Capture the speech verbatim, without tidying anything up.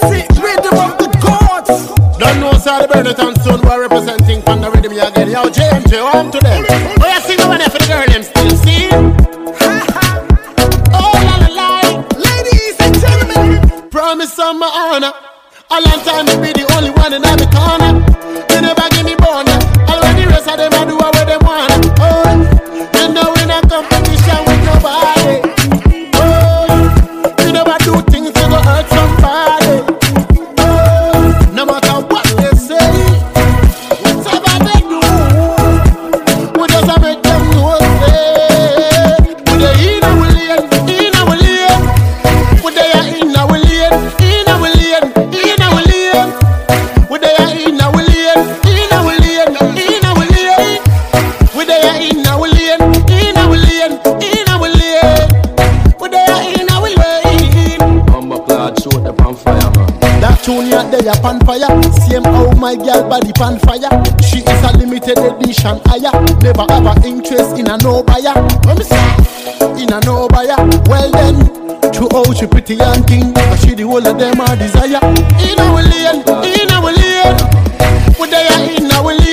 See, rhythm of the gods. Don't know Sally Burnett and Son who are representing from the rhythm you again. Yo, J M J, home to them. Oh, you sing over there for the girl, them still see? Oh, la la la. Ladies and gentlemen, promise on my honor. A long time to be the only one in my corner. You never give me boner. All the rest of them I do what they want. Oh, you know we not competition with nobody. Oh, you never do things to go hurt somebody. Oh, no matter what they say, whatever they do, we just make them know say, we they in our lane, in our lane, we they are in our lane, in our lane, in our lane, we they are in our lane, in our lane, in our lane, we they are in our lane, in our lane, in our lane, we they are in our lane. I'm a blood shoot the pan fire, man. That tune ya they a pan fire. Same how my girl body pan fire. She is a limited edition higher. Never have a interest in a no buyer. Let me say, in a no buyer. Well then, true how she pretty and king, but she the whole of them a desire. In our lane, in our lane, we they are in our lane.